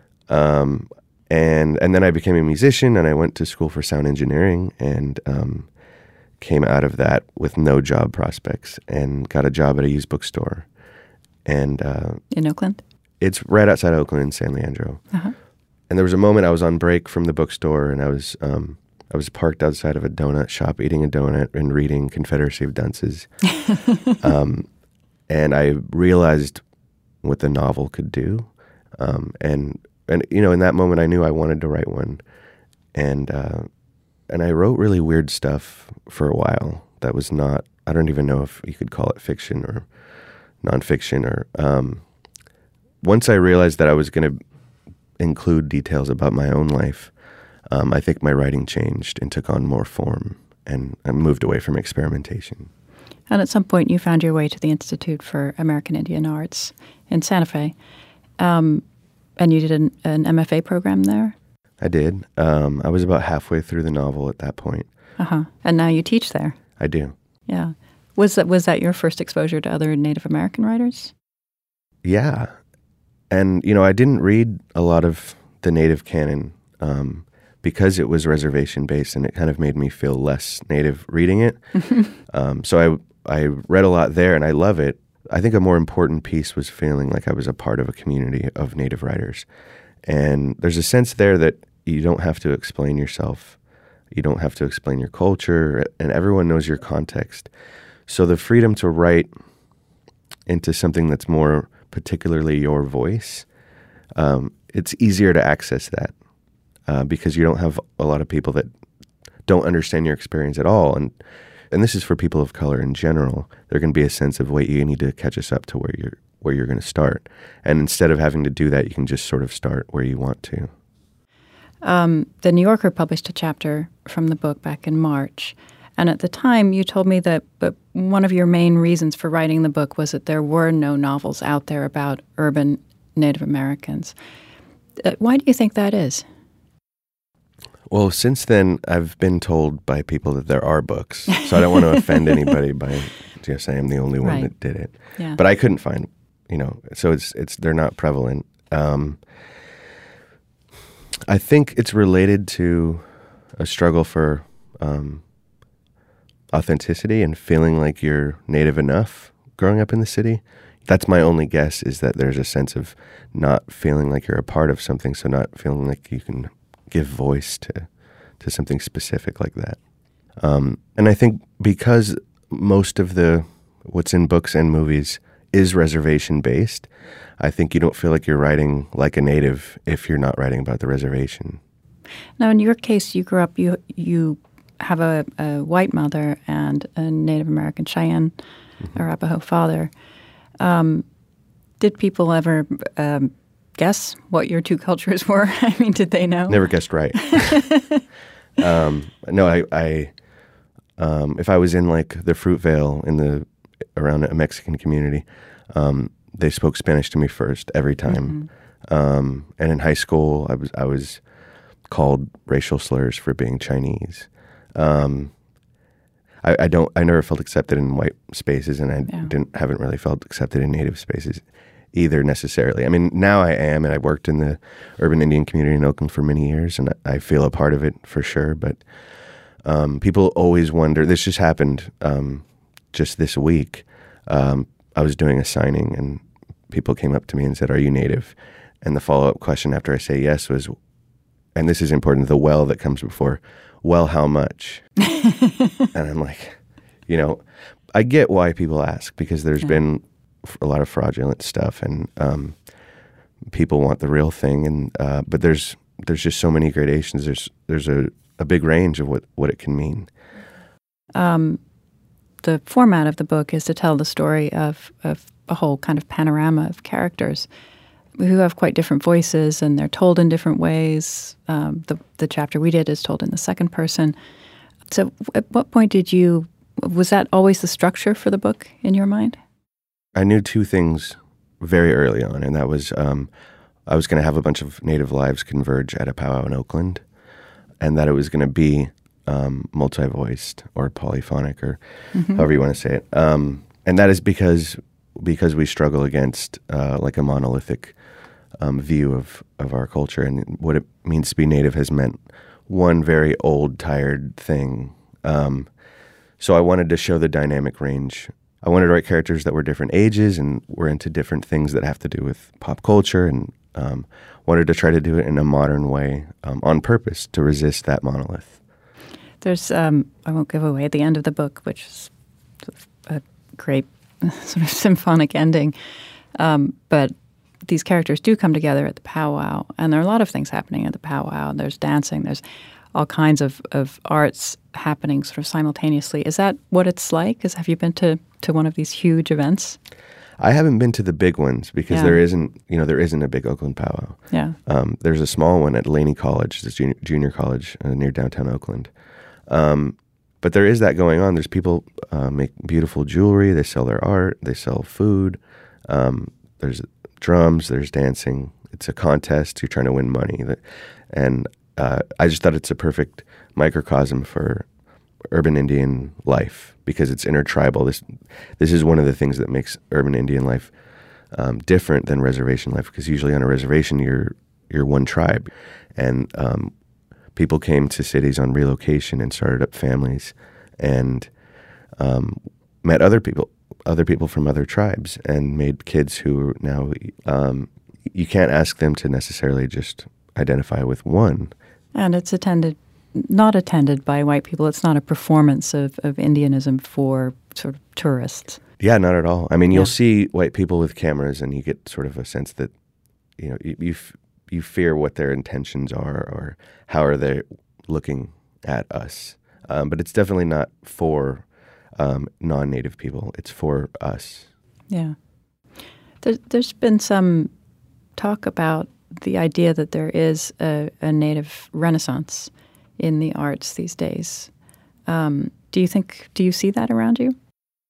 Um, and and then I became a musician, and I went to school for sound engineering, and um, came out of that with no job prospects, and got a job at a used bookstore. And uh, in Oakland? It's right outside Oakland in San Leandro. Uh-huh. And there was a moment I was on break from the bookstore, and I was um, I was parked outside of a donut shop, eating a donut and reading Confederacy of Dunces. um, and I realized what the novel could do. Um, and, and, you know, in that moment, I knew I wanted to write one. And, uh, and I wrote really weird stuff for a while that was not, I don't even know if you could call it fiction or nonfiction. Or um, once I realized that I was going to include details about my own life, um, I think my writing changed and took on more form, and I moved away from experimentation. And at some point you found your way to the Institute for American Indian Arts in Santa Fe, um, and you did an, an M F A program there? I did. Um, I was about halfway through the novel at that point. Uh-huh. And now you teach there? I do. Yeah. Was that, was that your first exposure to other Native American writers? Yeah. And, you know, I didn't read a lot of the Native canon um, because it was reservation-based, and it kind of made me feel less Native reading it. um, so I, I read a lot there, and I love it. I think a more important piece was feeling like I was a part of a community of Native writers. And there's a sense there that you don't have to explain yourself. You don't have to explain your culture, and everyone knows your context. So the freedom to write into something that's more particularly your voice, um, it's easier to access that uh, because you don't have a lot of people that don't understand your experience at all. And and this is for people of color in general. There can be a sense of, wait, you need to catch us up to where you're where you're going to start. And instead of having to do that, you can just sort of start where you want to. Um, the New Yorker published a chapter from the book back in March. And at the time, you told me that but one of your main reasons for writing the book was that there were no novels out there about urban Native Americans. Uh, why do you think that is? Well, since then, I've been told by people that there are books. So I don't want to offend anybody by just saying I'm the only one right. that did it. Yeah. But I couldn't find, you know, so it's it's they're not prevalent. Um, I think it's related to a struggle for um, authenticity and feeling like you're Native enough growing up in the city. That's my only guess, is that there's a sense of not feeling like you're a part of something, so not feeling like you can give voice to, to something specific like that. Um, and I think because most of the what's in books and movies is reservation-based, I think you don't feel like you're writing like a Native if you're not writing about the reservation. Now, in your case, you grew up, you you have a, a white mother and a Native American Cheyenne mm-hmm. Arapaho father. Um, did people ever um, guess what your two cultures were? I mean, did they know? Never guessed right. um, no, I, I um, if I was in like the Fruitvale in the around a Mexican community, um, they spoke Spanish to me first every time. Mm-hmm. Um, and in high school, I was I was called racial slurs for being Chinese. Um, I, I don't. I never felt accepted in white spaces, and I yeah. didn't haven't really felt accepted in Native spaces. either necessarily. I mean, now I am, and I worked in the urban Indian community in Oakland for many years, and I feel a part of it for sure. But um, people always wonder, this just happened um, just this week. Um, I was doing a signing, and people came up to me and said, "Are you Native?" And the follow-up question after I say yes was, and this is important, the well that comes before, well, how much? And I'm like, you know, I get why people ask, because there's yeah. been a lot of fraudulent stuff, and um, people want the real thing. And uh, but there's there's just so many gradations. There's there's a, a big range of what, what it can mean. Um, the format of the book is to tell the story of, of a whole kind of panorama of characters who have quite different voices, and they're told in different ways. Um, the the chapter we did is told in the second person. So at what point did you, was that always the structure for the book in your mind? I knew two things very early on, and that was um, I was going to have a bunch of Native lives converge at a powwow in Oakland, and that it was going to be um, multi-voiced or polyphonic, or mm-hmm. however you want to say it. Um, and that is because because we struggle against uh, like a monolithic um, view of, of our culture, and what it means to be Native has meant one very old, tired thing. Um, so I wanted to show the dynamic range. I wanted to write characters that were different ages and were into different things that have to do with pop culture, and um, wanted to try to do it in a modern way um, on purpose to resist that monolith. There's, um, I won't give away the end of the book, which is a great sort of symphonic ending, um, but these characters do come together at the powwow, and there are a lot of things happening at the powwow. There's dancing, there's all kinds of, of arts happening sort of simultaneously. Is that what it's like? Is, have you been to, to one of these huge events? I haven't been to the big ones because yeah. there isn't, you know, there isn't a big Oakland powwow. Yeah. Um, there's a small one at Laney College, it's a junior, junior college uh, near downtown Oakland. Um, but there is that going on. There's people uh, make beautiful jewelry. They sell their art. They sell food. Um, there's drums. There's dancing. It's a contest. You're trying to win money. And uh, I just thought it's a perfect microcosm for urban Indian life because it's intertribal. This this is one of the things that makes urban Indian life um, different than reservation life, because usually on a reservation you're you're one tribe, and um, people came to cities on relocation and started up families, and um, met other people, other people from other tribes, and made kids who now um, you can't ask them to necessarily just identify with one. And it's attended, not attended by white people. It's not a performance of, of Indianism for sort of tourists. Yeah, not at all. I mean, you'll yeah. see white people with cameras, and you get sort of a sense that, you know, you you, f- you fear what their intentions are or how are they looking at us. Um, but it's definitely not for um, non-Native people. It's for us. Yeah. There, there's been some talk about the idea that there is a, a Native renaissance in the arts these days. Um, do you think, do you see that around you?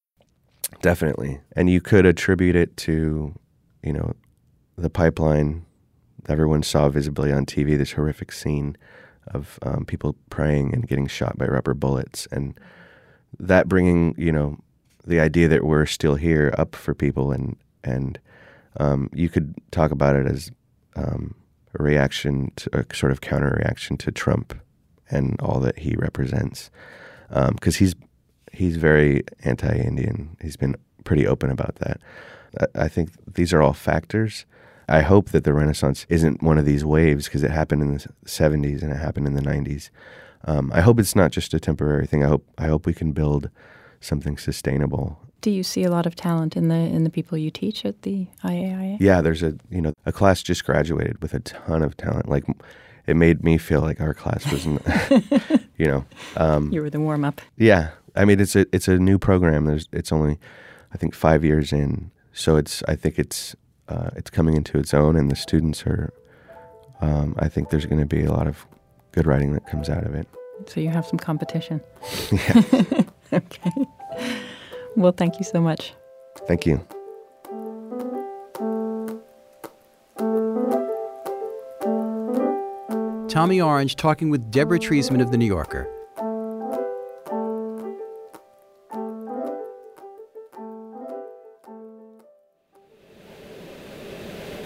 Definitely. And you could attribute it to, you know, the pipeline. Everyone saw visibly on T V this horrific scene of um, people praying and getting shot by rubber bullets. And that bringing, you know, the idea that we're still here up for people. And, and um, you could talk about it as um, a reaction, to, a sort of counter-reaction to Trump and all that he represents. Because um, he's he's very anti-Indian. He's been pretty open about that. I, I think these are all factors. I hope that the Renaissance isn't one of these waves, because it happened in the seventies and it happened in the nineties. Um, I hope it's not just a temporary thing. I hope I hope we can build something sustainable. Do you see a lot of talent in the in the people you teach at the I A I A? Yeah, there's a you know a class just graduated with a ton of talent. Like, it made me feel like our class was, you know, um, you were the warm up. Yeah, I mean it's a it's a new program. There's it's only I think five years in, so it's I think it's uh, it's coming into its own, and the students are. Um, I think there's going to be a lot of good writing that comes out of it. So you have some competition. Yeah. Okay. Well, thank you so much. Thank you. Tommy Orange talking with Deborah Treisman of The New Yorker.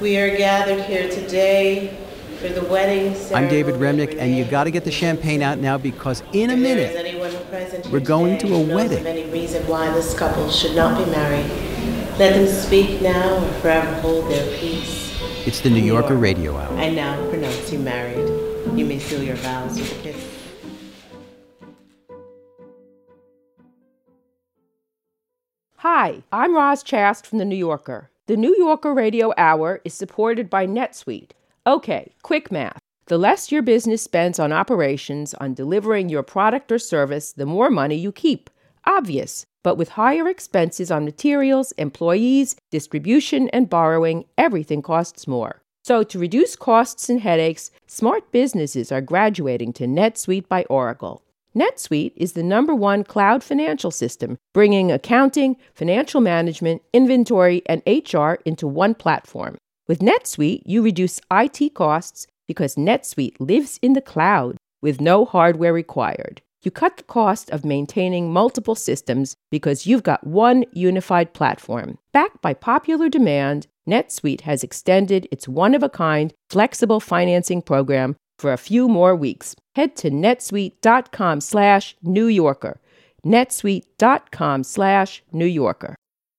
We are gathered here today for the wedding ceremony. I'm David Remnick, and you got to get the champagne out now because in a minute, we're going to a wedding. Of any reason why this couple should not be married, let them speak now or forever hold their peace. It's the New Yorker Radio Hour. I now pronounce you married. You may seal your vows with a kiss. Hi, I'm Roz Chast from The New Yorker. The New Yorker Radio Hour is supported by NetSuite. Okay, quick math. The less your business spends on operations, on delivering your product or service, the more money you keep. Obvious. But with higher expenses on materials, employees, distribution, and borrowing, everything costs more. So to reduce costs and headaches, smart businesses are graduating to NetSuite by Oracle. NetSuite is the number one cloud financial system, bringing accounting, financial management, inventory, and H R into one platform. With NetSuite, you reduce I T costs because NetSuite lives in the cloud with no hardware required. You cut the cost of maintaining multiple systems because you've got one unified platform. Backed by popular demand, NetSuite has extended its one-of-a-kind flexible financing program for a few more weeks. Head to netsuite.com slash New Yorker. netsuite.com slash New Yorker.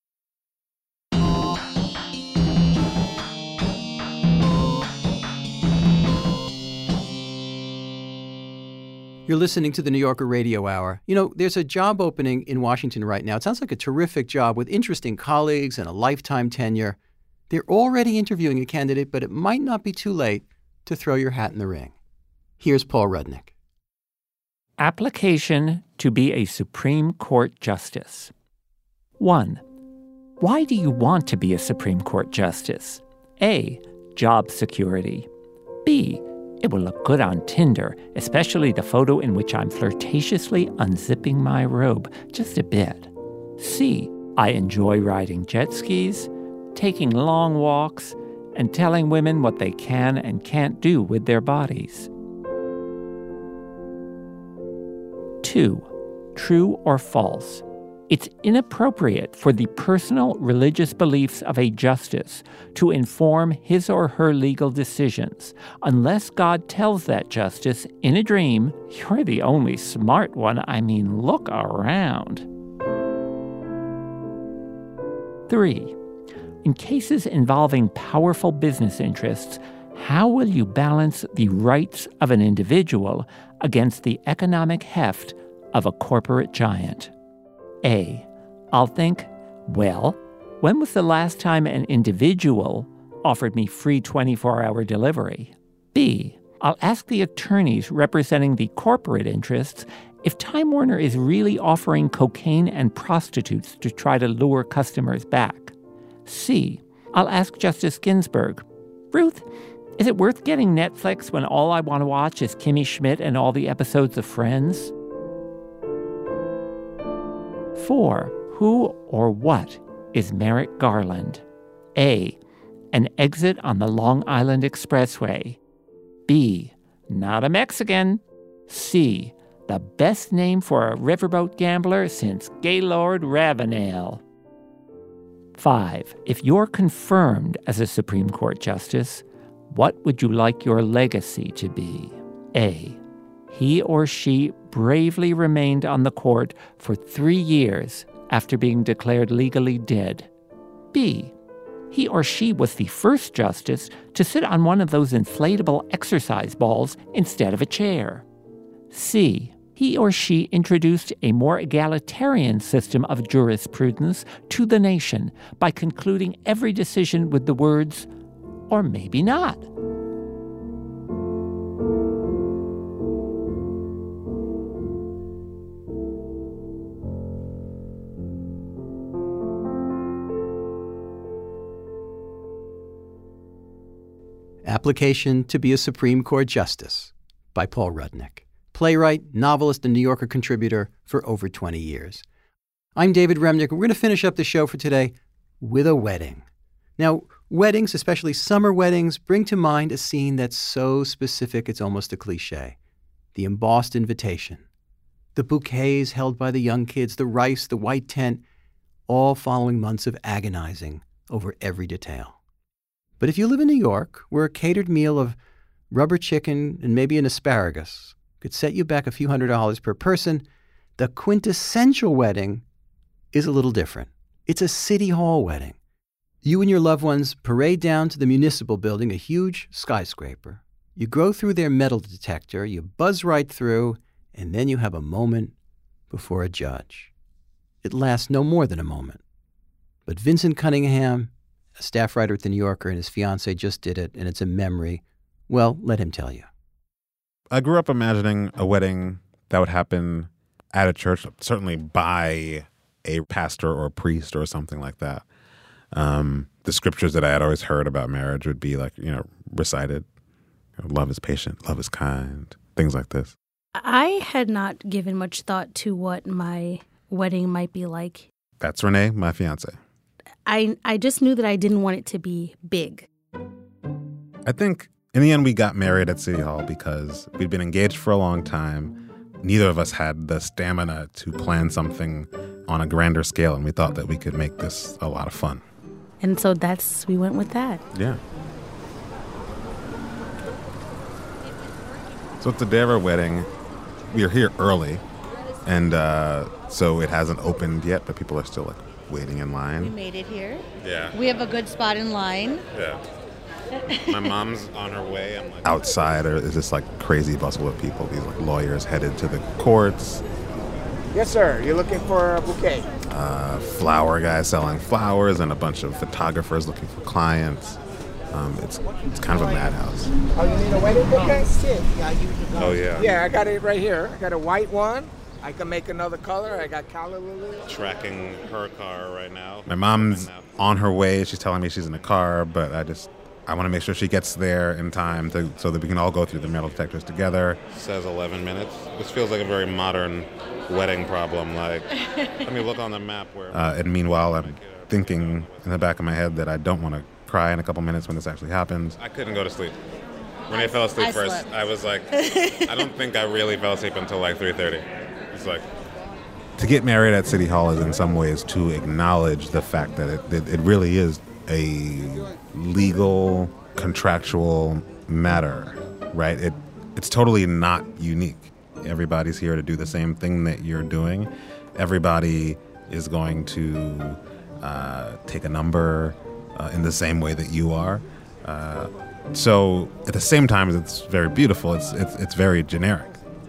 You're listening to the New Yorker Radio Hour. You know, there's a job opening in Washington right now. It sounds like a terrific job with interesting colleagues and a lifetime tenure. They're already interviewing a candidate, but it might not be too late to throw your hat in the ring. Here's Paul Rudnick. Application to be a Supreme Court Justice. One. Why do you want to be a Supreme Court Justice? A. Job security. B. It will look good on Tinder, especially the photo in which I'm flirtatiously unzipping my robe just a bit. C. I enjoy riding jet skis, taking long walks, and telling women what they can and can't do with their bodies. Two. True or false? It's inappropriate for the personal religious beliefs of a justice to inform his or her legal decisions unless God tells that justice in a dream, "You're the only smart one. I mean, look around." Three. In cases involving powerful business interests, how will you balance the rights of an individual against the economic heft of a corporate giant? A. I'll think, well, when was the last time an individual offered me free twenty-four hour delivery? B. I'll ask the attorneys representing the corporate interests if Time Warner is really offering cocaine and prostitutes to try to lure customers back. C. I'll ask Justice Ginsburg, Ruth, is it worth getting Netflix when all I want to watch is Kimmy Schmidt and all the episodes of Friends? Four. Who or what is Merrick Garland? A. An exit on the Long Island Expressway. B. Not a Mexican. C. The best name for a riverboat gambler since Gaylord Ravenel. Five. If you're confirmed as a Supreme Court Justice, what would you like your legacy to be? A. He or she bravely remained on the court for three years after being declared legally dead. B. He or she was the first justice to sit on one of those inflatable exercise balls instead of a chair. C. He or she introduced a more egalitarian system of jurisprudence to the nation by concluding every decision with the words, or maybe not. Application to be a Supreme Court Justice by Paul Rudnick, playwright, novelist, and New Yorker contributor for over twenty years. I'm David Remnick. We're going to finish up the show for today with a wedding. Now, weddings, especially summer weddings, bring to mind a scene that's so specific it's almost a cliche. The embossed invitation, the bouquets held by the young kids, the rice, the white tent, all following months of agonizing over every detail. But if you live in New York, where a catered meal of rubber chicken and maybe an asparagus could set you back a few hundred dollars per person, the quintessential wedding is a little different. It's a city hall wedding. You and your loved ones parade down to the municipal building, a huge skyscraper. You go through their metal detector, you buzz right through, and then you have a moment before a judge. It lasts no more than a moment. But Vincent Cunningham, a staff writer at The New Yorker, and his fiancée just did it, and it's a memory. Well, let him tell you. I grew up imagining a wedding that would happen at a church, certainly by a pastor or a priest or something like that. Um, the scriptures that I had always heard about marriage would be like, you know, recited. You know, love is patient, love is kind, things like this. I had not given much thought to what my wedding might be like. That's Renee, my fiancée. I I just knew that I didn't want it to be big. I think in the end we got married at City Hall because we'd been engaged for a long time. Neither of us had the stamina to plan something on a grander scale, and we thought that we could make this a lot of fun. And so that's, we went with that. Yeah. So it's the day of our wedding. We are here early, and uh, so it hasn't opened yet, but people are still like waiting in line. We made it here. Yeah. We have a good spot in line. Yeah. My mom's on her way. I'm like, outside is this like crazy bustle of people, these like lawyers headed to the courts. Yes, sir. You're looking for a bouquet. Uh, flower guys selling flowers and a bunch of photographers looking for clients. Um, it's it's kind of a madhouse. Oh, you need a wedding bouquet? Oh, yeah. Yeah, I got it right here. I got a white one. I can make another color. I got calla lily. Tracking her car right now. My mom's on her way. She's telling me she's in the car, but I just... I want to make sure she gets there in time to, so that we can all go through the metal detectors together. It says eleven minutes. This feels like a very modern wedding problem. Like, let me look on the map where... Uh, and meanwhile, I'm thinking in the back of my head that I don't want to cry in a couple minutes when this actually happens. I couldn't go to sleep. When I fell asleep I first, slept. I was like, I don't think I really fell asleep until like three thirty. It's like... To get married at City Hall is in some ways to acknowledge the fact that it, it, it really is a legal, contractual matter, right? It it's totally not unique. Everybody's here to do the same thing that you're doing. Everybody is going to uh, take a number uh, in the same way that you are. Uh, so at the same time as it's very beautiful, it's it's it's very generic.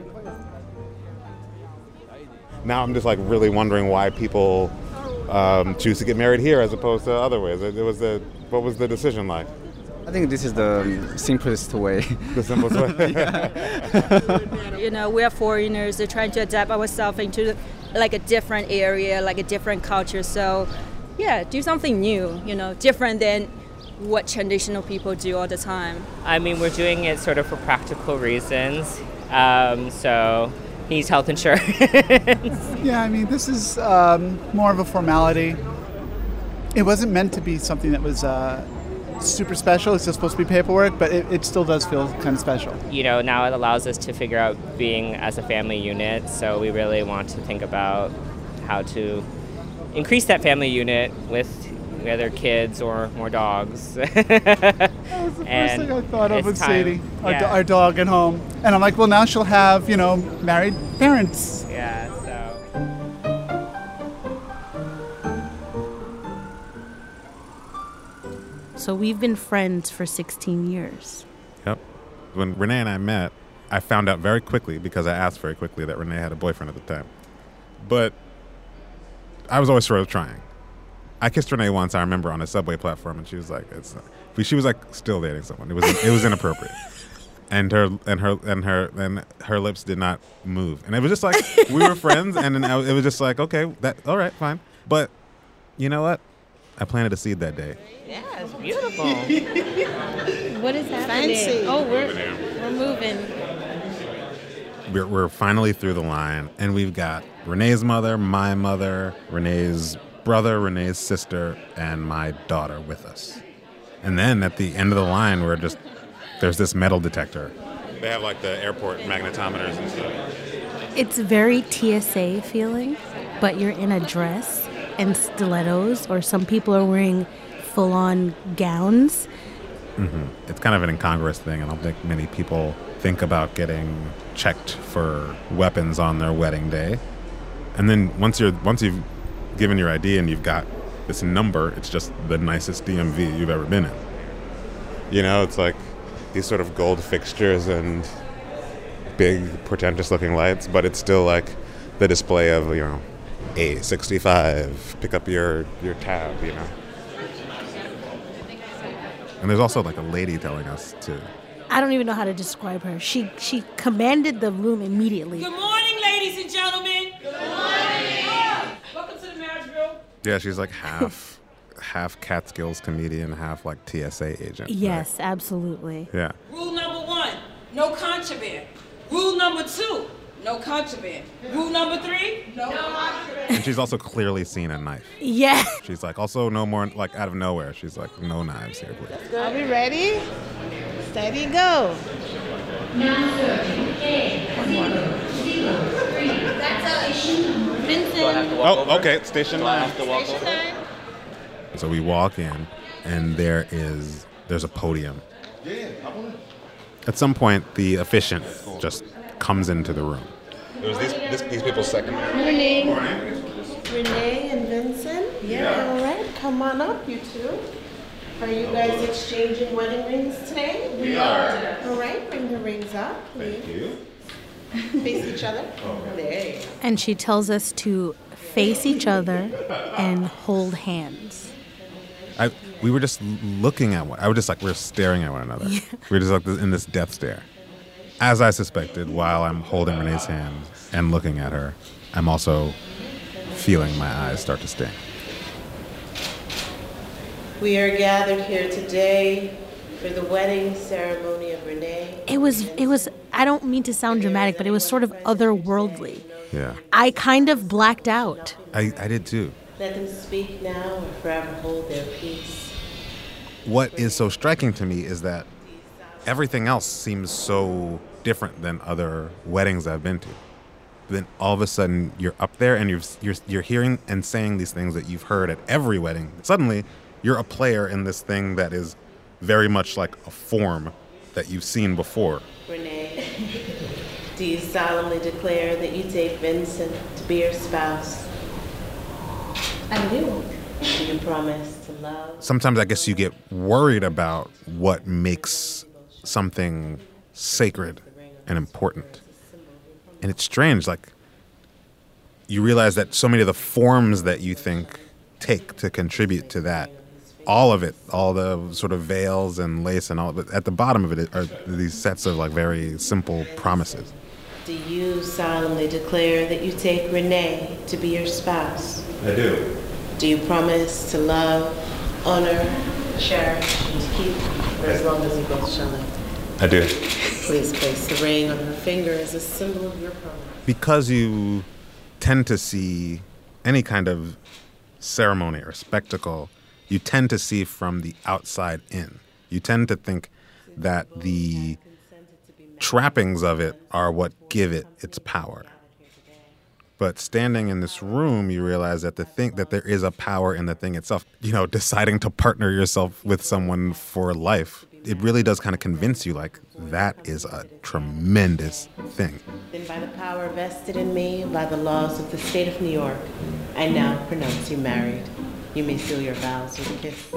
Now I'm just like really wondering why people um, choose to get married here as opposed to other ways. It, it was the what was the decision like? I think this is the simplest way. The simplest way. You know, we are foreigners. They're trying to adapt ourselves into like a different area, like a different culture. So, yeah, do something new. You know, different than what traditional people do all the time. I mean, we're doing it sort of for practical reasons. Um, so. Needs health insurance. Yeah, I mean, this is um, more of a formality. It wasn't meant to be something that was uh, super special. It's just supposed to be paperwork, but it, it still does feel kind of special. You know, now it allows us to figure out being as a family unit, so we really want to think about how to increase that family unit with whether kids or more dogs. That was the first thing I thought of with Sadie, our, yeah. do- our dog at home. And I'm like, well, now she'll have, you know, married parents. Yeah, so. So we've been friends for sixteen years. Yep. When Renee and I met, I found out very quickly, because I asked very quickly, that Renee had a boyfriend at the time. But I was always sort of trying. I kissed Renee once, I remember, on a subway platform, and she was like, "It's." Not. She was like still dating someone. It was it was inappropriate, and her and her and her and her lips did not move, and it was just like we were friends, and then I, it was just like, okay, that all right, fine. But you know what? I planted a seed that day. Yeah, it's beautiful. What is happening? Fancy. Oh, we're we're moving. We're we're finally through the line, and we've got Renee's mother, my mother, Renee's brother, Renee's sister, and my daughter with us. And then at the end of the line, we're just, there's this metal detector. They have like the airport magnetometers and stuff. It's very T S A feeling, but you're in a dress and stilettos, or some people are wearing full-on gowns, Mm-hmm. It's kind of an incongruous thing. I don't think many people think about getting checked for weapons on their wedding day. And then once you're once you've given your I D and you've got this number, it's just the nicest D M V you've ever been in. You know, it's like these sort of gold fixtures and big, pretentious-looking lights, but it's still like the display of, you know, A sixty-five, pick up your, your tab, you know. And there's also like a lady telling us to... I don't even know how to describe her. She she commanded the room immediately. Good morning, ladies and gentlemen. Good morning. Welcome to the marriage room. Yeah, she's like half half Catskills comedian, half like T S A agent. Yes, right? Absolutely. Yeah. Rule number one, no contraband. Rule number two, no contraband. Rule number three, no, no contraband. And she's also clearly seen a knife. Yeah. She's like, also no more, like out of nowhere, she's like, no knives here, please. Are we ready? Steady, go. Oh, okay, station nine. So we walk in, and there is, there's a podium. At some point, the officiant just comes into the room. It was these, this, these people's second Morning. Morning. Renee and Vincent? Yeah. All right, come on up, you two. Are you guys exchanging wedding rings today? We are. All right, bring the rings up, please. Thank you. Face each other. There you go. And she tells us to face each other and hold hands. I, we were just looking at one. I was just like, we we're staring at one another. Yeah. We were just like in this death stare. As I suspected, while I'm holding Renee's hand and looking at her, I'm also feeling my eyes start to sting. We are gathered here today for the wedding ceremony of Renee. It was, it was, I don't mean to sound dramatic, but it was sort of otherworldly. Yeah. I kind of blacked out. I, I did too. Let them speak now or forever hold their peace. What is so striking to me is that everything else seems so different than other weddings I've been to. Then all of a sudden you're up there and you're you're you're hearing and saying these things that you've heard at every wedding. Suddenly you're a player in this thing that is very much like a form that you've seen before. Renee, do you solemnly declare that you take Vincent to be your spouse? I do. Do you promise to love? Sometimes I guess you get worried about what makes something sacred and important. And it's strange, like, you realize that so many of the forms that you think take to contribute to that, all of it, all the sort of veils and lace and all, but at the bottom of it are these sets of like very simple promises. Do you solemnly declare that you take Renee to be your spouse? I do. Do you promise to love, honor, cherish, and to keep for as long as you both shall live? I do. Please place the ring on her finger as a symbol of your promise. Because you tend to see any kind of ceremony or spectacle, you tend to see from the outside in. You tend to think that the trappings of it are what give it its power. But standing in this room, you realize that the thing that there is a power in the thing itself. You know, deciding to partner yourself with someone for life, it really does kind of convince you, like, that is a tremendous thing. Then by the power vested in me by the laws of the state of New York, I now pronounce you married. You may seal your vows with a kiss.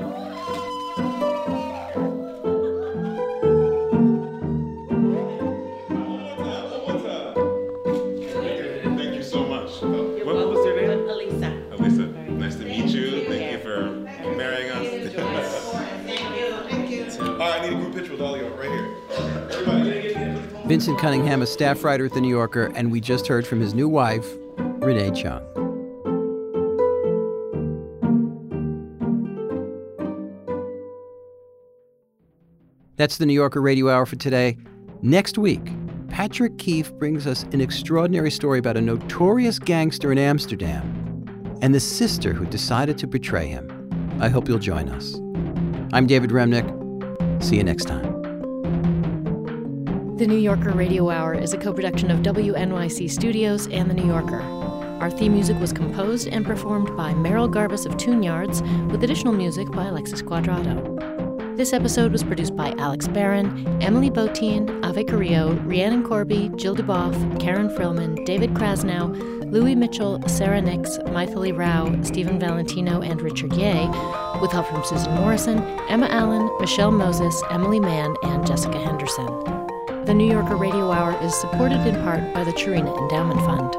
Vincent Cunningham, a staff writer at The New Yorker, and we just heard from his new wife, Renee Chung. That's The New Yorker Radio Hour for today. Next week, Patrick Keefe brings us an extraordinary story about a notorious gangster in Amsterdam and the sister who decided to betray him. I hope you'll join us. I'm David Remnick. See you next time. The New Yorker Radio Hour is a co-production of W N Y C Studios and The New Yorker. Our theme music was composed and performed by Merrill Garbus of Tune Yards, with additional music by Alexis Quadrado. This episode was produced by Alex Barron, Emily Botine, Ave Carrillo, Rhiannon Corby, Jill DuBoff, Karen Frillman, David Krasnow, Louis Mitchell, Sarah Nix, Maithili Rao, Stephen Valentino, and Richard Ye, with help from Susan Morrison, Emma Allen, Michelle Moses, Emily Mann, and Jessica Henderson. The New Yorker Radio Hour is supported in part by the Churina Endowment Fund.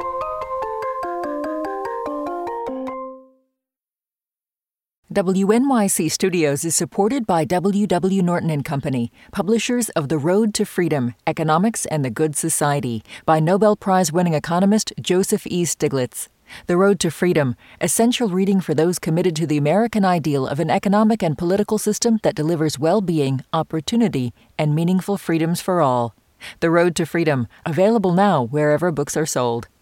W N Y C Studios is supported by W W. Norton and Company, publishers of The Road to Freedom, Economics and the Good Society, by Nobel Prize-winning economist Joseph E. Stiglitz. The Road to Freedom, essential reading for those committed to the American ideal of an economic and political system that delivers well-being, opportunity, and meaningful freedoms for all. The Road to Freedom, available now wherever books are sold.